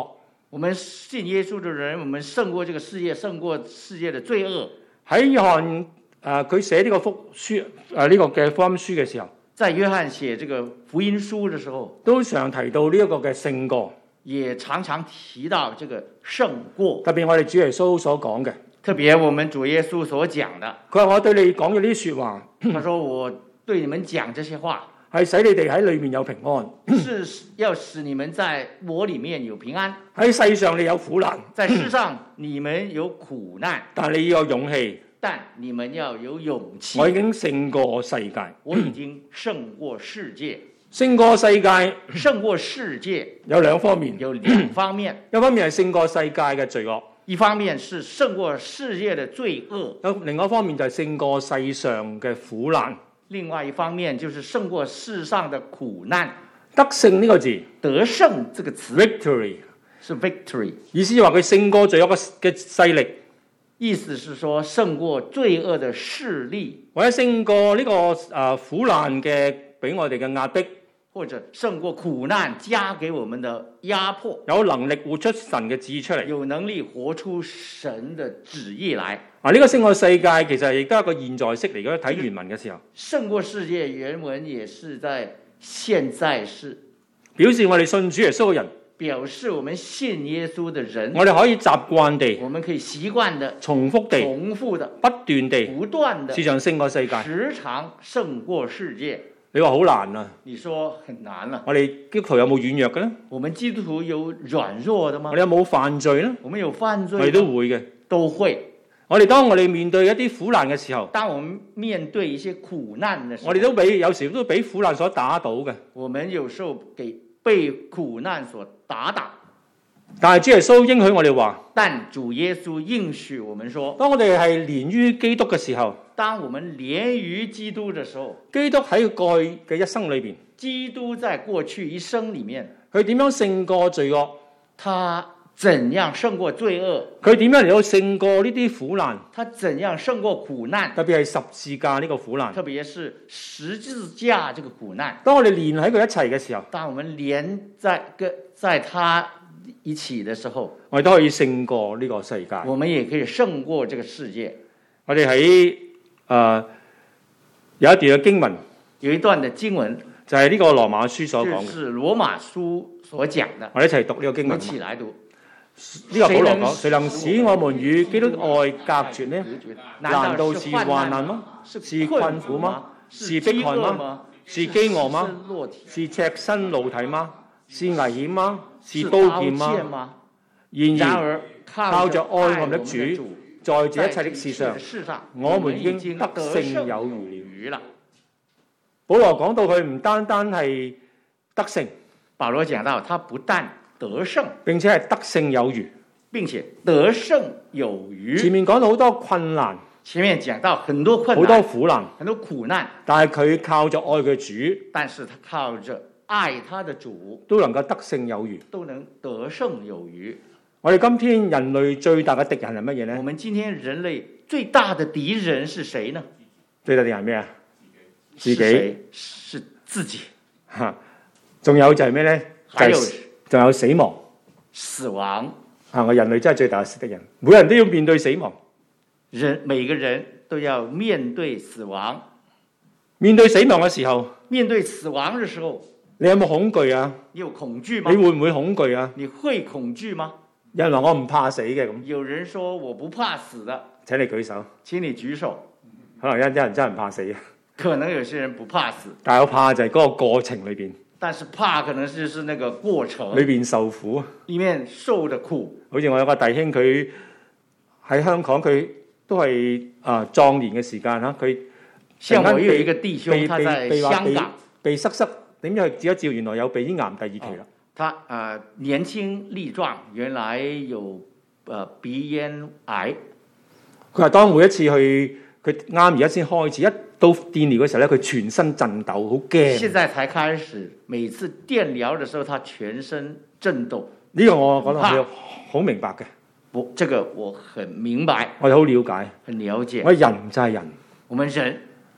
Speaker 1: 我們信耶穌的人，我們勝過這個世界，勝過世界的罪惡。
Speaker 3: 喺約翰誒佢寫呢個福書誒呢個嘅福音書嘅時候，
Speaker 1: 在約翰寫這個福音書的時候，
Speaker 3: 都常提到呢一個嘅勝過，
Speaker 1: 也常常提到這個勝過。
Speaker 3: 特別我哋主耶穌所講嘅，
Speaker 1: 特別我們主耶穌所講的，
Speaker 3: 佢話我對你講嘅呢啲説話，
Speaker 1: 他說我對你們講這些話，
Speaker 3: 係使你哋喺裏面有平安，
Speaker 1: 是要使你們在我裡面有平安。
Speaker 3: 喺世上你有苦難，
Speaker 1: 在世上你們有苦難，
Speaker 3: 但你要有勇氣。
Speaker 1: 但你們要有勇氣。
Speaker 3: 我已經勝過世界，
Speaker 1: 我已經勝過世界。
Speaker 3: 勝過世界，
Speaker 1: 勝過世界
Speaker 3: 有兩方面，
Speaker 1: 有兩方面。
Speaker 3: 一方面係勝過世界嘅罪惡，
Speaker 1: 一方面是勝過世界的罪惡。
Speaker 3: 有另外一方面就係勝過世上嘅苦難。
Speaker 1: 另外一方面就是勝過世上的苦難。
Speaker 3: 得勝呢個字，
Speaker 1: 得勝這個詞
Speaker 3: victory
Speaker 1: 是 victory，
Speaker 3: 意思話佢勝過罪惡嘅嘅勢力，
Speaker 1: 意思是說勝過罪惡的勢力，
Speaker 3: 或者勝過呢、這個誒、呃、苦難嘅俾我哋嘅壓迫，
Speaker 1: 或者勝過苦難加給我們的壓迫，
Speaker 3: 有能力活出神嘅旨意出嚟，
Speaker 1: 有能力活出神的旨意來。
Speaker 3: 啊！呢、這個勝過世界其實亦都係一個現在式嚟嘅，睇原文嘅時候，
Speaker 1: 勝過世界原文也是在現在式，
Speaker 3: 表示我哋信主耶穌嘅人，
Speaker 1: 表示我們信耶穌的人，
Speaker 3: 我哋可以習慣地，
Speaker 1: 我們可以習慣的、
Speaker 3: 重複地、
Speaker 1: 重複的、
Speaker 3: 不斷地、
Speaker 1: 不斷的，
Speaker 3: 時常勝過世界。
Speaker 1: 時常勝過世界。
Speaker 3: 你話好難啊？
Speaker 1: 你說很難啊？
Speaker 3: 我哋基督徒有冇軟弱嘅咧？
Speaker 1: 我們基督徒有軟弱的嗎？
Speaker 3: 我哋有冇犯罪咧？
Speaker 1: 我們有犯罪，
Speaker 3: 我哋都會嘅，
Speaker 1: 都會。
Speaker 3: 我哋當我哋面對一啲苦難嘅時候，
Speaker 1: 當我們面對一些苦難的時候，
Speaker 3: 我哋都俾有時都俾苦難所打倒嘅。
Speaker 1: 我們有時候給被苦難所打倒。
Speaker 3: 但係主耶穌應許我哋話，
Speaker 1: 但主耶穌應許我們說，
Speaker 3: 當我哋係連於基督嘅時候，
Speaker 1: 當我們連於基督的時候，
Speaker 3: 基督喺佢過去嘅一生裏邊，
Speaker 1: 基督在過去一生裡面，
Speaker 3: 佢點樣勝過罪惡？
Speaker 1: 他怎樣勝過罪惡？
Speaker 3: 佢點樣嚟到勝過呢啲苦難？
Speaker 1: 他怎樣勝過苦難？
Speaker 3: 特別係十字架呢個苦難，
Speaker 1: 特別是十字架這個苦難。
Speaker 3: 當我哋連喺佢一齊嘅時候，
Speaker 1: 當我們連在跟在他一起的時候，
Speaker 3: 我哋都可以勝過呢個世界。
Speaker 1: 我們也可以勝過這個世界。
Speaker 3: 我哋喺誒有一段嘅經文，
Speaker 1: 有一段嘅經文
Speaker 3: 就係呢個羅馬書所講嘅，
Speaker 1: 是羅馬書所講的。
Speaker 3: 我哋一齊讀呢個經文。
Speaker 1: 我一起來讀。
Speaker 3: 呢個保羅講：誰能使我們與基督愛隔絕呢？難道是患難嗎？是困苦嗎？是迫害嗎？是飢餓嗎？是赤身露體嗎？是危險嗎？是刀劍嗎？然而靠着愛我們的主，在這一切的事上，我們已經得勝有餘了。保羅講到佢唔單單係得勝，
Speaker 1: 保羅講到他不但得勝，
Speaker 3: 並且係得勝有餘，
Speaker 1: 並且得勝有餘。
Speaker 3: 前面講到好多困難，
Speaker 1: 前面講到很多困難，
Speaker 3: 好多苦難，
Speaker 1: 很多苦難，
Speaker 3: 但係佢靠着愛佢主，
Speaker 1: 但是他靠着愛他的主，
Speaker 3: 都能夠得勝有餘，
Speaker 1: 都能得勝有餘。
Speaker 3: 我哋今天人類最大嘅敵人係乜嘢呢？
Speaker 1: 我們今天人類最大的敵人是誰呢？
Speaker 3: 最大敵人係咩啊？自己，
Speaker 1: 是自己。
Speaker 3: 吓，仲有就係咩呢？
Speaker 1: 還有，
Speaker 3: 仲有死亡。
Speaker 1: 死亡。
Speaker 3: 吓，我人類真係最大嘅敵人，每人都要面對死亡。
Speaker 1: 人每個人都要面對死亡。
Speaker 3: 面對死亡嘅時候，
Speaker 1: 面對死亡嘅時候，
Speaker 3: 你有冇恐懼啊？
Speaker 1: 你有恐懼嗎？
Speaker 3: 你會唔會恐懼啊？
Speaker 1: 你會恐懼嗎？
Speaker 3: 有人話我唔怕死嘅咁。
Speaker 1: 有人說我不怕死的，
Speaker 3: 請你舉手。請
Speaker 1: 你舉手。
Speaker 3: 可能有啲人真係唔怕死。
Speaker 1: 可能有些人不怕死，
Speaker 3: 但係我怕就係嗰個過程裏邊。
Speaker 1: 但是怕可能就是那個過程
Speaker 3: 裏邊受苦，
Speaker 1: 裏面受的苦。
Speaker 3: 好似我有個弟兄，佢喺香港，佢都係啊壯年嘅時間嚇，佢
Speaker 1: 像我有一個弟兄，他在香港
Speaker 3: 鼻塞塞，點知佢照一照，原來有鼻咽癌第二期啦。
Speaker 1: 他啊、呃、年輕力壯，原來有呃鼻咽癌。
Speaker 3: 佢話當每一次去，佢啱而家先開始，一到電療嘅時候咧，佢全身震抖，好驚。
Speaker 1: 現在才開始，每次電療嘅時候，他全身震動。
Speaker 3: 呢個我講得好好明白嘅。
Speaker 1: 我這個我很明白，
Speaker 3: 我哋好了解，
Speaker 1: 很了解。
Speaker 3: 我人就係人，
Speaker 1: 我們人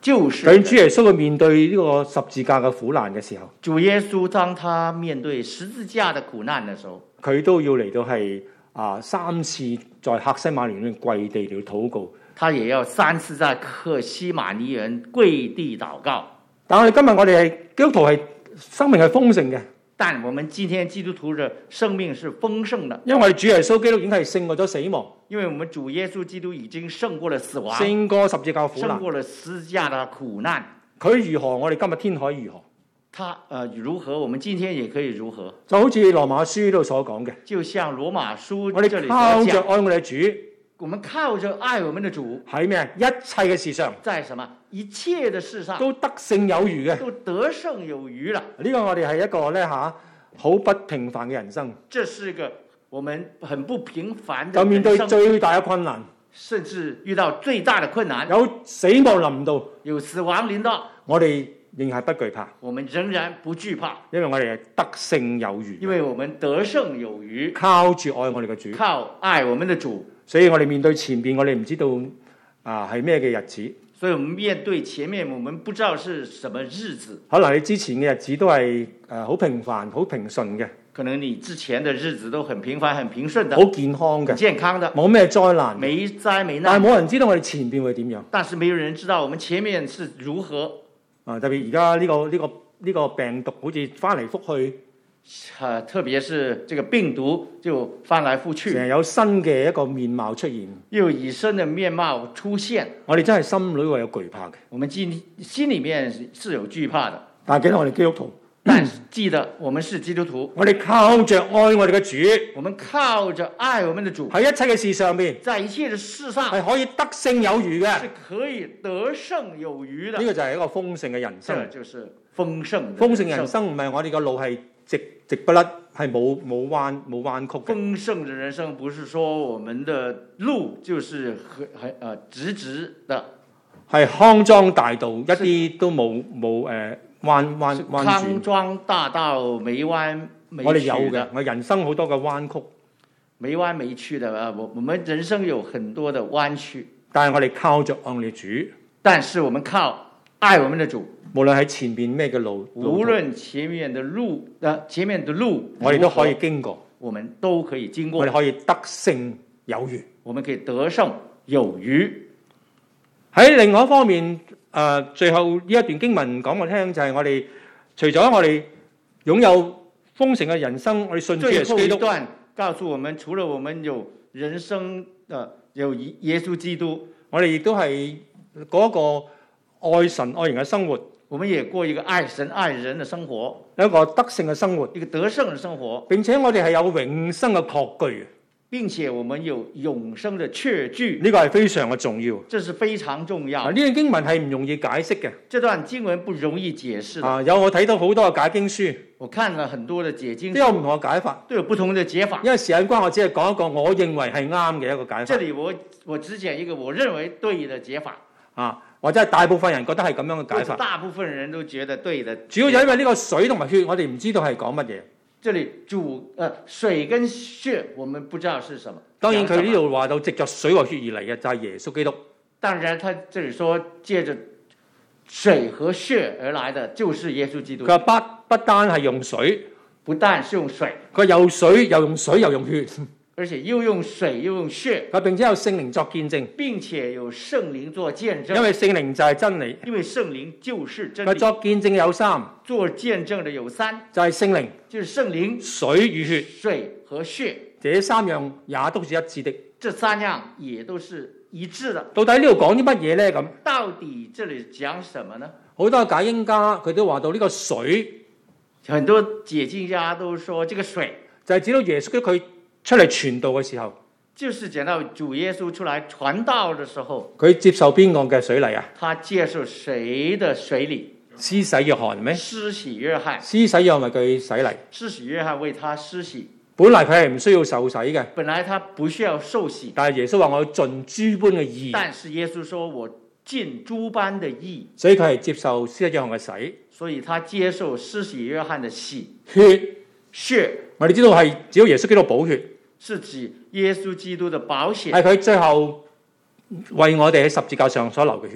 Speaker 1: 救世
Speaker 3: 究竟主耶穌去面對呢個十字架嘅苦難嘅時候，
Speaker 1: 主耶穌當他面對十字架的苦難的時候，
Speaker 3: 佢都要嚟到係啊三次在客西馬尼園跪地嚟禱告。
Speaker 1: 他也要三次在客西馬尼園跪地禱告。
Speaker 3: 但係今日我哋係基督徒係生命係豐盛嘅，
Speaker 1: 但我們今天基督徒的生命是豐盛的，
Speaker 3: 因為我哋主耶穌基督已經係勝過咗死亡，
Speaker 1: 因為我們主耶穌基督已經勝過了死亡，
Speaker 3: 勝過十字架苦難，
Speaker 1: 勝過了十字架的苦難。
Speaker 3: 佢如何，我哋今日天可以如何？
Speaker 1: 他呃如何，我們今天也可以如何？
Speaker 3: 就好似羅馬書呢度所講嘅，
Speaker 1: 就像羅馬書
Speaker 3: 我哋靠着愛我哋主，
Speaker 1: 我們靠着愛我們的主，
Speaker 3: 喺咩？一切嘅事上，
Speaker 1: 在什麼？一切的事上
Speaker 3: 都得勝有餘嘅，
Speaker 1: 都得勝有餘了。
Speaker 3: 呢個我哋係一個咧吓好不平凡嘅人生。
Speaker 1: 這是一個我們很不平凡的人生，
Speaker 3: 就面對最大嘅困難，
Speaker 1: 甚至遇到最大的困難，
Speaker 3: 有死亡臨到，
Speaker 1: 有死亡臨到，
Speaker 3: 我哋仍係不懼怕，
Speaker 1: 我們仍然不懼怕，
Speaker 3: 因為我哋係得勝有餘，
Speaker 1: 因為我們得勝有餘，
Speaker 3: 靠住愛我哋嘅主，
Speaker 1: 靠愛我們的主。
Speaker 3: 所以我哋面對前邊，我哋唔知道啊係咩嘅日子。
Speaker 1: 所以我們面對前面，我們不知道是什麼日子。
Speaker 3: 可能你之前嘅日子都係誒好平凡、好平順嘅，
Speaker 1: 可能你之前的日子都很平凡、很平順的，
Speaker 3: 好健康嘅，
Speaker 1: 健康的，
Speaker 3: 冇咩災難，
Speaker 1: 沒災沒難。
Speaker 3: 但係冇人知道我哋前邊會點樣。
Speaker 1: 但是沒有人知道我們前面是如何。
Speaker 3: 啊，特別而家呢個呢個呢個病毒好似翻嚟覆去。
Speaker 1: 啊，特別是這個病毒就翻來覆去，
Speaker 3: 成日有新嘅一個面貌出現，
Speaker 1: 又以新的面貌出現，
Speaker 3: 我哋真係心裏會有懼怕嘅。
Speaker 1: 我們心心裡面是有懼怕的，
Speaker 3: 但係記得我哋基督徒，
Speaker 1: 但是記得我們是基督徒，
Speaker 3: 我哋靠着愛我哋嘅主，
Speaker 1: 我們靠着愛我們的主，
Speaker 3: 喺一切嘅事上面，
Speaker 1: 在一切的事上
Speaker 3: 係可以得勝有餘嘅，
Speaker 1: 是可以得勝有餘的。
Speaker 3: 呢個就係一個豐盛嘅人生，
Speaker 1: 這就是豐盛的人生。
Speaker 3: 豐盛人生唔係我哋個路係直直不甩，係冇冇彎冇彎曲嘅。
Speaker 1: 豐盛的人生不是說我們的路就是很很呃直直的，
Speaker 3: 係康莊大道，一啲都冇冇誒彎彎彎
Speaker 1: 康莊大道沒彎沒曲的。
Speaker 3: 我哋有嘅，我人生好多嘅彎曲，
Speaker 1: 沒彎沒曲的啊！我我們人生有很多的彎曲，
Speaker 3: 但係我哋靠着愛我哋主，
Speaker 1: 但是我們靠愛我們的主。
Speaker 3: 無論喺前邊咩嘅路，
Speaker 1: 無論前面的路，呃，前面的路，
Speaker 3: 我哋都可以經過，
Speaker 1: 我們都可以經過，
Speaker 3: 我哋可以得勝有餘，
Speaker 1: 我們可以得勝有餘。
Speaker 3: 喺另外一方面，誒、呃，最後呢一段經文講我聽就係我哋除咗我哋擁有豐盛嘅人生，我哋信主耶穌基督。
Speaker 1: 最後一段告訴我們，除了我們有人生，呃，有耶穌基督，
Speaker 3: 我哋亦都係嗰個愛神愛人嘅生活。
Speaker 1: 我們也過一個愛神愛人的生活，
Speaker 3: 一個得勝嘅生活，
Speaker 1: 一個得勝的生活，
Speaker 3: 並且我哋係有永生嘅確據，
Speaker 1: 並且我們有永生的確據，
Speaker 3: 呢個係非常嘅重要。
Speaker 1: 這是非常重要。
Speaker 3: 呢段經文係唔容易解釋嘅，
Speaker 1: 這段經文不容易解釋。
Speaker 3: 啊，有我睇到好多嘅解經書，
Speaker 1: 我看了很多的解經書，
Speaker 3: 都有唔同嘅解法，
Speaker 1: 都有不同的解法。
Speaker 3: 因為時間關係，我只係講一個我認為係啱嘅一個解法。
Speaker 1: 這裡我我只講一個我認為對的解法。
Speaker 3: 啊，或者係大部分人覺得係咁樣嘅解法，
Speaker 1: 大部分人都覺得對的。
Speaker 3: 主要就因為呢個水同埋血，我哋唔知道係講乜嘢。
Speaker 1: 這裡主，呃，水跟血，我們不知道是什麼。
Speaker 3: 當然佢呢度話到藉着水和血而嚟嘅就係耶穌基督。
Speaker 1: 當然，他這裡說借着水和血而來的就是耶穌基督。
Speaker 3: 佢話不不單係用水，
Speaker 1: 不但是用水，
Speaker 3: 佢有水又用水又用血。
Speaker 1: 而且又用水又用血，
Speaker 3: 佢並且有聖靈作見證，
Speaker 1: 並且有聖靈做見證。
Speaker 3: 因為聖靈就係真理，
Speaker 1: 因為聖靈就是真理。
Speaker 3: 佢作見證有三，
Speaker 1: 做見證的有三，
Speaker 3: 就係聖靈，
Speaker 1: 就是聖靈、
Speaker 3: 水與血，
Speaker 1: 水和血，
Speaker 3: 這三樣也都是一致的。
Speaker 1: 這三樣也都是一致的。
Speaker 3: 到底呢度講啲乜嘢呢？咁
Speaker 1: 到底這裡講什麼呢？
Speaker 3: 好多解經家佢都話到呢個水，
Speaker 1: 很多解經家都說這個水
Speaker 3: 就係指到耶穌佢出嚟傳道嘅時候，
Speaker 1: 就是講到主耶穌出來傳道嘅時候，
Speaker 3: 佢接受邊個嘅水禮啊？
Speaker 1: 他接受誰的水禮？
Speaker 3: 施洗約翰咩？
Speaker 1: 施洗約翰，
Speaker 3: 施洗約翰為佢洗禮。
Speaker 1: 施洗約翰為他施洗。
Speaker 3: 本來佢係唔需要受洗嘅，
Speaker 1: 本來他不需要受洗，
Speaker 3: 但係耶穌話我要盡諸般嘅義。
Speaker 1: 但是耶穌說我盡諸般的義，
Speaker 3: 所以佢係接受施洗約翰嘅洗，
Speaker 1: 所以他接受施洗約翰的洗。
Speaker 3: 血
Speaker 1: 血，
Speaker 3: 我哋知道係只要耶穌基督寶血，
Speaker 1: 是指耶穌基督的寶血，
Speaker 3: 係佢最後為我哋喺十字架上所流嘅血，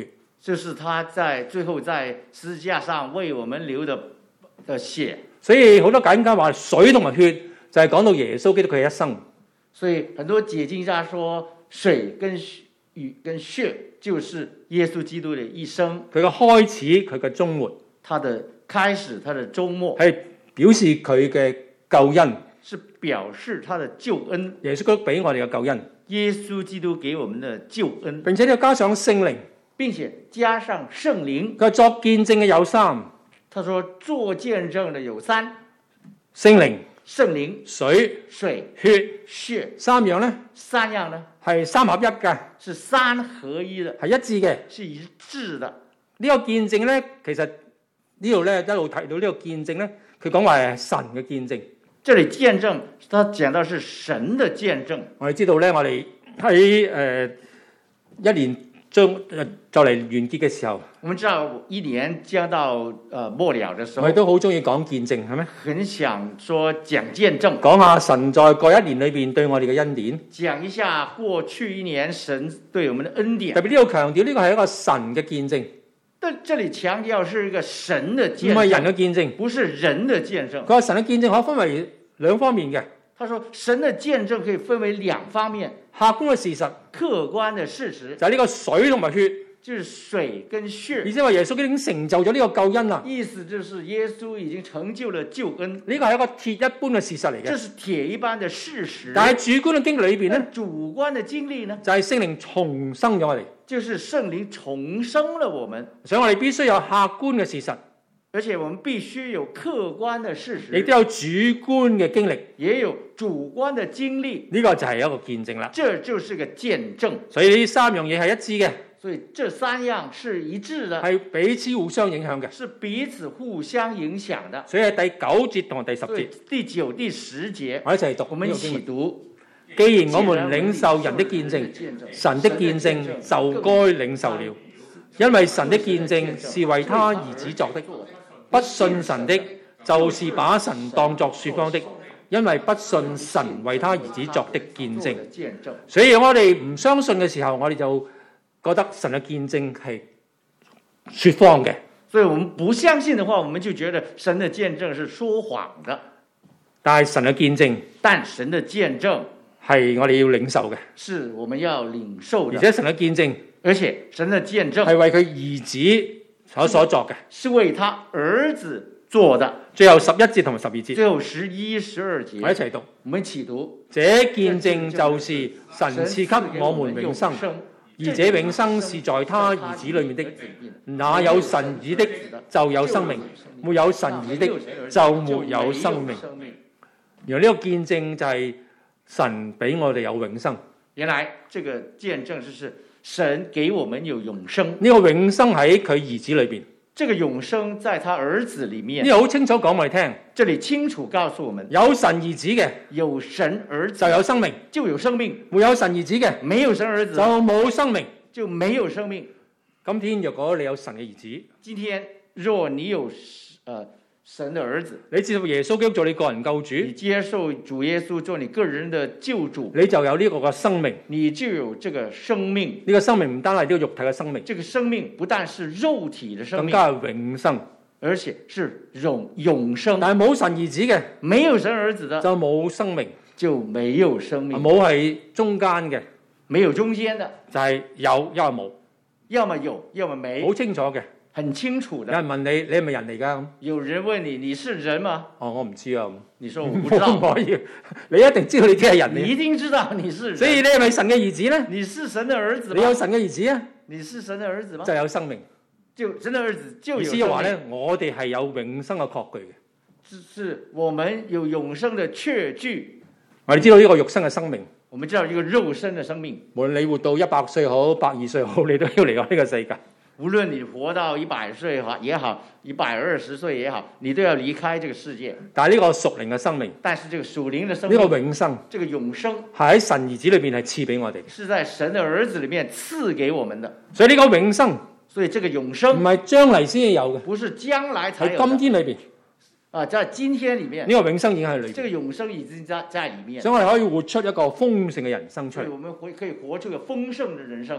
Speaker 1: 就是他在最後在十字架上為我們流的的血。
Speaker 3: 所以好多解經家話水同埋血就係講到耶穌基督佢嘅一生。
Speaker 1: 所以很多解經家說水跟雨跟血就是耶穌基督的一生。
Speaker 3: 佢嘅開始，佢嘅終末，
Speaker 1: 他的開始，他的終末
Speaker 3: 係表示佢嘅救恩，
Speaker 1: 是表示他的救恩。
Speaker 3: 耶穌基督俾我哋嘅救恩，
Speaker 1: 耶穌基督給我們的救恩，
Speaker 3: 並且要加上聖靈，
Speaker 1: 並且加上聖靈。
Speaker 3: 佢作見證嘅有三，
Speaker 1: 他說做見證的有三，
Speaker 3: 聖靈、
Speaker 1: 聖靈、
Speaker 3: 水、
Speaker 1: 水、
Speaker 3: 血，
Speaker 1: 血
Speaker 3: 三樣呢
Speaker 1: 三樣呢
Speaker 3: 係三合一嘅，
Speaker 1: 是三合一的，
Speaker 3: 係一致嘅，
Speaker 1: 是一致的。
Speaker 3: 呢、這個見證呢，其實呢度咧一路提到呢個見證呢，佢講話係神嘅見證。
Speaker 1: 這裡見證，他講到是神的見證。
Speaker 3: 我哋知道咧，我哋喺誒一年將就嚟完結嘅時候，
Speaker 1: 我們知道一年將到呃末了的時候，
Speaker 3: 我哋都好中意講見證，係咪？
Speaker 1: 很想說講見證，
Speaker 3: 講下神在過一年裏邊對我哋嘅恩典，
Speaker 1: 講一下過去一年神對我們的恩典。
Speaker 3: 特別呢度強調呢個係一個神嘅見證。
Speaker 1: 但這裡強調是一個神的見證，
Speaker 3: 唔係人嘅見證，
Speaker 1: 不是人的見證。
Speaker 3: 佢話神嘅見證可以分為兩方面嘅。
Speaker 1: 他說神的見證可以分為兩方面，
Speaker 3: 客觀嘅事實，
Speaker 1: 客觀的事實
Speaker 3: 就係呢個水同埋血，
Speaker 1: 就是水跟血。
Speaker 3: 而且話耶穌已經成就咗呢個救恩啦。
Speaker 1: 意思就是耶穌已經成就了救恩，
Speaker 3: 呢個係一個鐵一般嘅事實嚟嘅。
Speaker 1: 這是鐵一般的事實。
Speaker 3: 但係主觀嘅經歷裏邊呢，
Speaker 1: 主觀的經歷呢，
Speaker 3: 就係聖靈重生咗我哋。
Speaker 1: 就是聖靈重生了我們，
Speaker 3: 所以我哋必須有客觀嘅事實，
Speaker 1: 而且我們必須有客觀的事實，
Speaker 3: 亦都有主觀嘅經歷，
Speaker 1: 也有主觀的經歷。
Speaker 3: 呢個就係一個見證啦。
Speaker 1: 這就是個見證。
Speaker 3: 所以呢三樣嘢係一致嘅，
Speaker 1: 所以這三樣是一致的，
Speaker 3: 係彼此互相影響嘅，
Speaker 1: 是彼此互相影響的。
Speaker 3: 所以係第九節同埋第十節，
Speaker 1: 第九、第十節，
Speaker 3: 我一齊讀。
Speaker 1: 我們一起讀。
Speaker 3: 既然我們領受人的見證，神的見證就該領受了，因為神的見證是為他兒子作的。不信神的，就是把神當作說謊的，因為不信神為他兒子作的見證。所以我哋唔相信嘅時候，我哋就覺得神嘅見證係說謊嘅。
Speaker 1: 所以我們不相信的話，我們就覺得神的見證是說謊的。
Speaker 3: 但係神嘅見證，
Speaker 1: 但神的見證
Speaker 3: 係我哋要領受嘅，
Speaker 1: 是我們要領受的。
Speaker 3: 而且神嘅見證，
Speaker 1: 而且神的見證
Speaker 3: 係為佢兒子所所作嘅，
Speaker 1: 是為他兒子做的。
Speaker 3: 最後十一節同埋十二節，
Speaker 1: 最後十一、十二節，
Speaker 3: 我一齊讀。
Speaker 1: 我們一起讀。
Speaker 3: 這見證就是神賜給我們永生，而這永生是在他兒子裏面的。那有神兒的就有生命，沒有神兒的就沒有生命。原來呢個見證就係神俾我哋有永生。
Speaker 1: 原來這個見證就是神給我們有永生。
Speaker 3: 呢個永生喺佢兒子裏邊。
Speaker 1: 這個永生在他兒子裏面。
Speaker 3: 呢個好清楚講我哋聽。
Speaker 1: 這裡清楚告訴我們，
Speaker 3: 有神兒子嘅，
Speaker 1: 有神兒子
Speaker 3: 就有生命，
Speaker 1: 就有生命；
Speaker 3: 沒有神兒子嘅，
Speaker 1: 沒有神兒子
Speaker 3: 就冇生命，
Speaker 1: 就沒有生命。
Speaker 3: 今天若果你有神嘅兒子，
Speaker 1: 今天若你有呃神的兒子，
Speaker 3: 你接受耶穌基督做你個人救主，
Speaker 1: 你接受主耶穌做你個人的救主，
Speaker 3: 你就有呢個嘅生命，
Speaker 1: 你就有這個生命。
Speaker 3: 呢個生命唔單係呢個肉體嘅生命，
Speaker 1: 這個生命不但是肉體的生命，
Speaker 3: 更加係永生，
Speaker 1: 而且是永永生。
Speaker 3: 但係冇神兒子嘅，
Speaker 1: 沒有神兒子的
Speaker 3: 就冇生命，
Speaker 1: 就沒有生命。
Speaker 3: 冇係中間嘅，
Speaker 1: 沒有中間的，
Speaker 3: 就係、是、有，因為冇，
Speaker 1: 要麼有，要麼沒，
Speaker 3: 好清楚嘅。
Speaker 1: 很清楚的。
Speaker 3: 有人問你，你係咪人嚟㗎？
Speaker 1: 有人問你，你是人嗎？
Speaker 3: 哦，我唔知啊。
Speaker 1: 你說我不知道。
Speaker 3: 唔可以，你一定知道你啲係人。
Speaker 1: 你一定知道你是人。
Speaker 3: 所以你係咪神嘅兒子呢？
Speaker 1: 你是神的兒子嗎？
Speaker 3: 你有神嘅兒子啊？
Speaker 1: 你是神的兒子嗎？
Speaker 3: 就有生命。
Speaker 1: 就神的兒子就有生命。
Speaker 3: 意思話咧，我哋係有永生嘅確據嘅。
Speaker 1: 是是，我們有永生的確據。
Speaker 3: 我哋知道呢個肉身嘅生命。
Speaker 1: 我們知道一個肉身的生命。
Speaker 3: 無論你活到一百歲好，百二歲好，你都要離開呢個世界。
Speaker 1: 無論你活到一百歲也好，一百二十歲也好，你都要離開這個世界。
Speaker 3: 但係呢個屬靈嘅生命，
Speaker 1: 但是這個屬靈的生命，
Speaker 3: 呢個永生，
Speaker 1: 這個永生
Speaker 3: 係喺神兒子裏邊係賜俾我哋，
Speaker 1: 是在神的兒子裏面賜給我們的。
Speaker 3: 所以呢個永生，
Speaker 1: 所以這個永生
Speaker 3: 唔係將來先至有嘅，
Speaker 1: 不是將來才有，
Speaker 3: 喺今天裏邊。
Speaker 1: 啊，在今天裏面，
Speaker 3: 呢個永生已經喺裏邊，
Speaker 1: 這個永生已經在在裏面，
Speaker 3: 所以我哋可以活出一個豐盛嘅人生出嚟。
Speaker 1: 所以我們會可以活出一個豐盛的人生。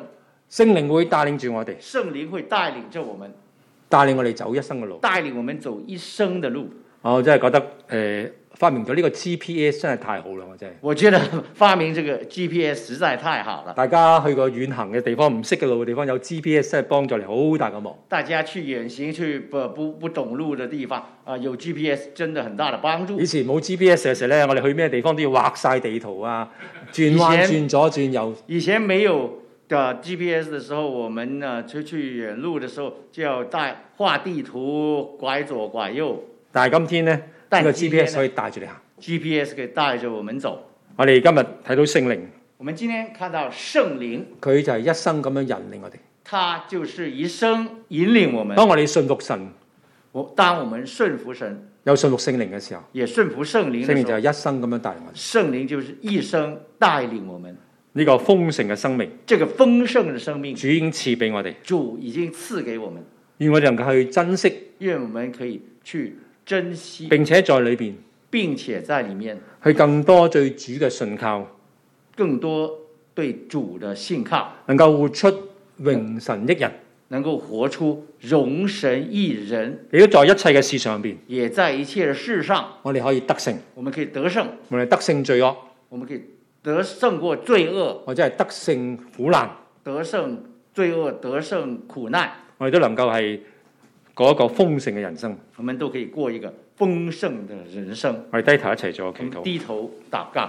Speaker 3: 聖靈會帶領住我哋，
Speaker 1: 聖靈會帶領着我們，
Speaker 3: 帶領我哋走一生嘅路。
Speaker 1: 帶領我們走一生的路。
Speaker 3: 我真係覺得誒、呃、發明咗呢個 G P S 真係太好啦！我真係。
Speaker 1: 我覺得發明這個 G P S 實在太好了。
Speaker 3: 大家去過遠行嘅地方，唔識嘅路嘅地方，有 G P S 真係幫助你好大嘅忙。
Speaker 1: 大家去遠行去不不不懂路嘅地方啊、呃，有 G P S 真的很大的幫助。
Speaker 3: 以前冇 G P S 嘅時候咧，我哋去咩地方都要畫晒地圖啊，轉彎轉左轉右。
Speaker 1: 以前沒有嘅 G P S 嘅時候，我們呢出去遠路嘅時候就要帶畫地圖，拐左拐右。
Speaker 3: 但係今天呢，呢、這個 G P S
Speaker 1: 呢
Speaker 3: 可以帶住你行。
Speaker 1: G P S 可以帶着我們走。
Speaker 3: 我哋今日睇到聖靈，
Speaker 1: 我們今天看到聖靈，
Speaker 3: 佢就係一生咁樣引領我哋。
Speaker 1: 他就是一生引領我們。
Speaker 3: 當我哋信服神，
Speaker 1: 我當我們順服神，
Speaker 3: 有信服聖靈嘅時候，
Speaker 1: 也順服聖靈嘅時候，
Speaker 3: 聖靈就係一生咁樣帶領我哋。
Speaker 1: 聖靈就是一生帶領我們。
Speaker 3: 呢、這個豐盛嘅生命，
Speaker 1: 這個豐盛嘅生命，
Speaker 3: 主已經賜俾我哋，
Speaker 1: 主已經賜給我們，
Speaker 3: 願我哋能夠去珍惜，
Speaker 1: 願我們可以去珍惜，
Speaker 3: 並且在裏邊，
Speaker 1: 並且在裡面
Speaker 3: 去更多對主嘅信靠，
Speaker 1: 更多對主的信靠，
Speaker 3: 能夠活出榮神益人，
Speaker 1: 能夠活出榮神益人，
Speaker 3: 亦都在一切嘅事上邊，
Speaker 1: 也在一切嘅事上，
Speaker 3: 我哋可以得勝，
Speaker 1: 我們可以得勝，
Speaker 3: 我哋得勝罪惡，
Speaker 1: 我們可以得勝過罪惡，
Speaker 3: 或者係得勝苦難，
Speaker 1: 得勝罪惡，得勝苦難，
Speaker 3: 我哋都能夠係過一個豐盛嘅人生，
Speaker 1: 我們都可以過一個豐盛的人生。
Speaker 3: 我哋低頭一齊做個祈禱，
Speaker 1: 低頭禱告。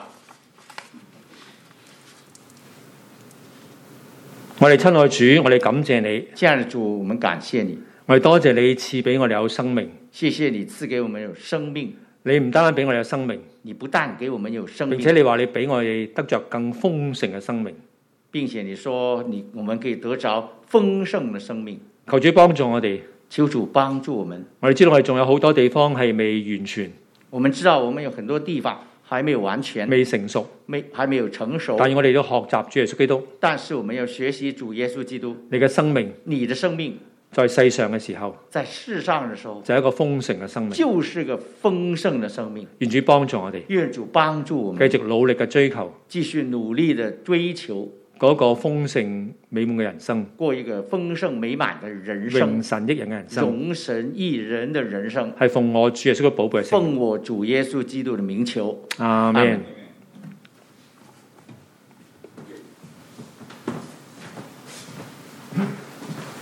Speaker 3: 我哋親愛主，我哋感謝你，
Speaker 1: 親愛的主，我們感謝你，
Speaker 3: 我哋多謝你賜俾我哋有生命，
Speaker 1: 謝謝你賜給我們有生命。
Speaker 3: 你唔單單俾我哋有生命，
Speaker 1: 你不但給我們有生命，
Speaker 3: 並且你話你俾我哋得着更豐盛嘅生命，
Speaker 1: 並且你說你我們可以得着豐盛的生命。
Speaker 3: 求主幫助我哋，
Speaker 1: 求主幫助我們。
Speaker 3: 我哋知道我哋仲有好多地方係未完全，
Speaker 1: 我們知道我們有很多地方還沒有完全，
Speaker 3: 未成熟，
Speaker 1: 沒還沒有成熟。
Speaker 3: 但係我哋都學習主耶穌基督，
Speaker 1: 但是我們要學習主耶穌基督，
Speaker 3: 你嘅生命，
Speaker 1: 你的生命
Speaker 3: 在世上嘅時候，
Speaker 1: 在世上的時候
Speaker 3: 就係一個豐盛嘅生命，
Speaker 1: 就是個豐盛的生命。
Speaker 3: 願主幫助我哋，
Speaker 1: 願主幫助我們，
Speaker 3: 繼續努力嘅追求，
Speaker 1: 繼續努力的追求
Speaker 3: 嗰個豐盛美滿嘅人生，
Speaker 1: 過一個豐盛美滿的人生，
Speaker 3: 榮神益人嘅人生，
Speaker 1: 榮神益人的人生，
Speaker 3: 係奉我主耶穌嘅寶貝，
Speaker 1: 奉我主耶穌基督的名求，
Speaker 3: 阿們。